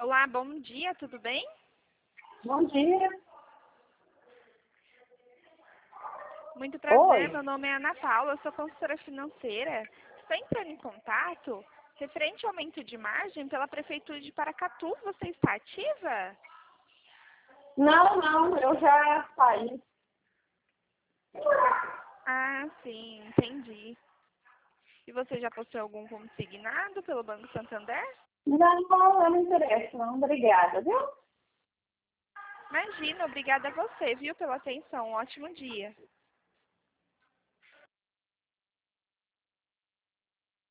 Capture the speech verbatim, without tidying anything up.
Olá, bom dia, tudo bem? Bom dia. Muito prazer, Oi. meu nome é Ana Paula, eu sou consultora financeira. Estou entrando em contato referente ao aumento de margem pela Prefeitura de Paracatu. Você está ativa? Não, não, eu já saí. Ah, sim, entendi. E você já possui algum consignado pelo Banco Santander? Não, não, eu não interesso, não. Obrigada, viu? Imagina, obrigada a você, viu, pela atenção. Um ótimo dia.